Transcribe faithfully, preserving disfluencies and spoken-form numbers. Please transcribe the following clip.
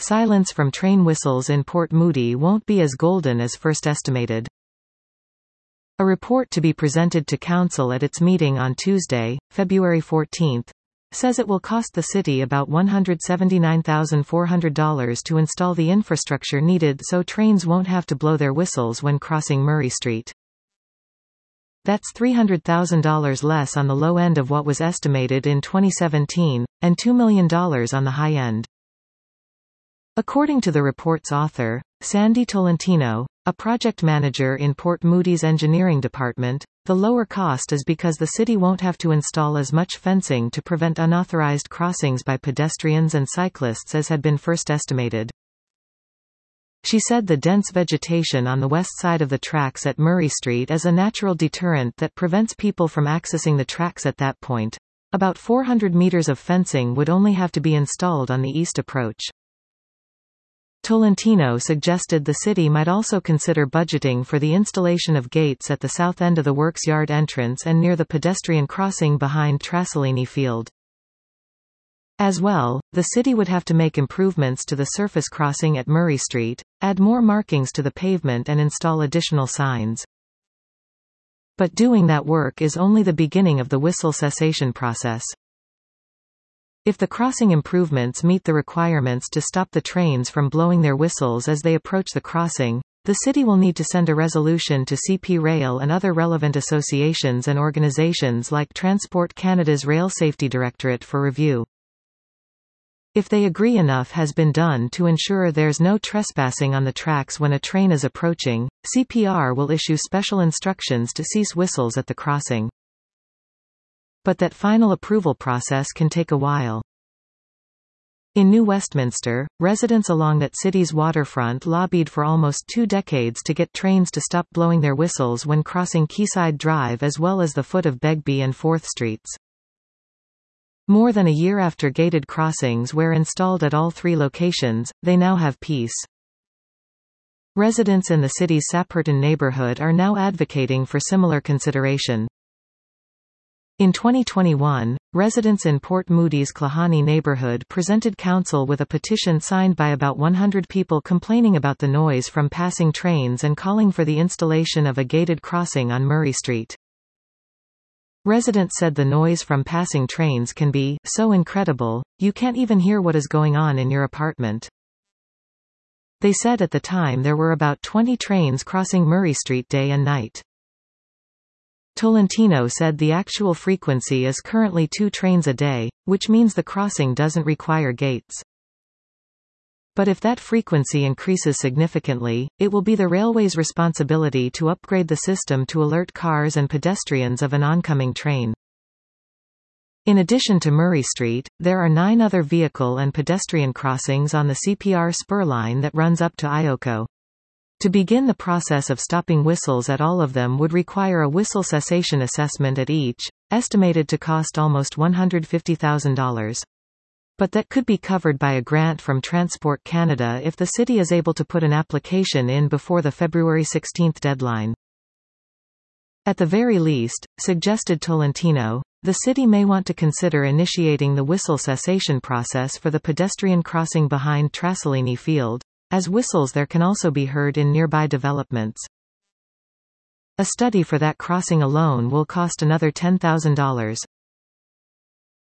silence from train whistles in Port Moody won't be as golden as first estimated. A report to be presented to Council at its meeting on Tuesday, February fourteenth, says it will cost the city about one hundred seventy-nine thousand four hundred dollars to install the infrastructure needed so trains won't have to blow their whistles when crossing Murray Street. That's three hundred thousand dollars less on the low end of what was estimated in twenty seventeen, and two million dollars on the high end. According to the report's author, Sandy Tolentino, a project manager in Port Moody's engineering department, the lower cost is because the city won't have to install as much fencing to prevent unauthorized crossings by pedestrians and cyclists as had been first estimated. She said the dense vegetation on the west side of the tracks at Murray Street is a natural deterrent that prevents people from accessing the tracks at that point. About four hundred meters of fencing would only have to be installed on the east approach. Tolentino suggested the city might also consider budgeting for the installation of gates at the south end of the works yard entrance and near the pedestrian crossing behind Trasolini Field. As well, the city would have to make improvements to the surface crossing at Murray Street, add more markings to the pavement and install additional signs. But doing that work is only the beginning of the whistle cessation process. If the crossing improvements meet the requirements to stop the trains from blowing their whistles as they approach the crossing, the city will need to send a resolution to C P Rail and other relevant associations and organizations like Transport Canada's Rail Safety Directorate for review. If they agree enough has been done to ensure there's no trespassing on the tracks when a train is approaching, C P R will issue special instructions to cease whistles at the crossing. But that final approval process can take a while. In New Westminster, residents along that city's waterfront lobbied for almost two decades to get trains to stop blowing their whistles when crossing Quayside Drive as well as the foot of Begbie and fourth Streets. More than a year after gated crossings were installed at all three locations, they now have peace. Residents in the city's Sapperton neighborhood are now advocating for similar consideration. In twenty twenty-one, residents in Port Moody's Klahani neighborhood presented council with a petition signed by about one hundred people complaining about the noise from passing trains and calling for the installation of a gated crossing on Murray Street. Residents said the noise from passing trains can be so incredible, you can't even hear what is going on in your apartment. They said at the time there were about twenty trains crossing Murray Street day and night. Tolentino said the actual frequency is currently two trains a day, which means the crossing doesn't require gates. But if that frequency increases significantly, it will be the railway's responsibility to upgrade the system to alert cars and pedestrians of an oncoming train. In addition to Murray Street, there are nine other vehicle and pedestrian crossings on the C P R spur line that runs up to Ioko. To begin the process of stopping whistles at all of them would require a whistle cessation assessment at each, estimated to cost almost one hundred fifty thousand dollars. But that could be covered by a grant from Transport Canada if the city is able to put an application in before the February sixteenth deadline. At the very least, suggested Tolentino, the city may want to consider initiating the whistle cessation process for the pedestrian crossing behind Trasolini Field, as whistles there can also be heard in nearby developments. A study for that crossing alone will cost another ten thousand dollars.